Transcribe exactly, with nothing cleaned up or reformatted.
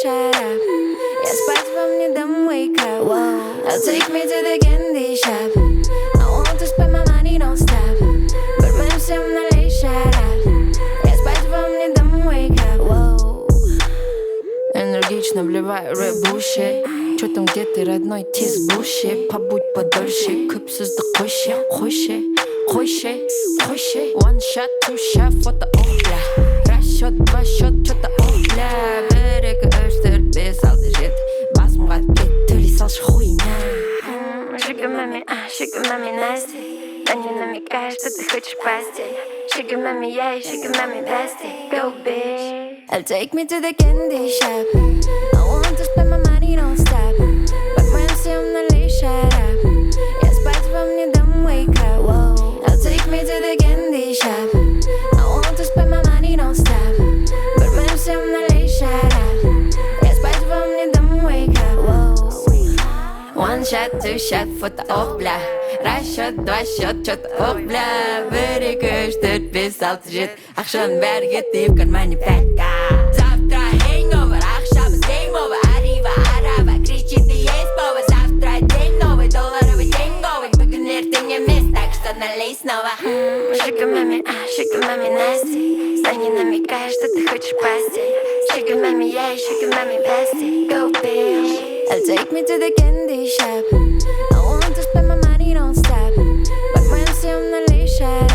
shut up. Yeah, spikes from you, don't wake up. Whoa, now take me to the candy shop. I want to spend my money, don't stop. But when I'm not late, shut up. Yeah, spikes from you, don't wake up. Whoa. Энергично вливаю рэп-буши. Чё там, где ты, родной, тиз-буши? Побудь подольше, көпсізді қойшы, қойшы, қойшы, қойшы. One shot, two shot, фото, ох, бля. Расчет, два счет, чё-то, ох, бля. Бір, екі, үш, төрт, бес, алты, жеті. Басымға кет, төлей салшы хуйня. Sugar mami, ah, sugar mami nasty. And you намекаешь, что ты хочешь постель. Sugar mami, yeah, sugar mami bestie. Go bitch. I'll take me to the candy shop. I want to spend my money, don't stop. But when I see I'm not late, shut up. Yeah, spikes from you, don't wake up. Whoa, I'll take me to the candy shop. I want to spend my money, don't stop. But when I see I'm not late, shut up. Yeah, spikes from you, don't wake up. Whoa. One shot, two shot, фото, ох, бля. Расчет, два счет, чё-то, ох, бля. Бір, екі, үш, төрт, бес, алты, жеті. Ақшаның бәрі кетті, в кармане пятка. Завтра hangover, ақшамыз game over. Arriva, арава, кричит и есть повод. Завтра день новый, долларовый день новый. Бүгін ертең емес, так что налей снова. Sugar mami, ah, sugar mami nasty. Но не намекаешь, что ты хочешь постель. Sugar mami, yeah, sugar mami bestie. Go bitch. I'll take me to the candy shop. I want to spend my money, don't stop. But when I see I'm not late, shut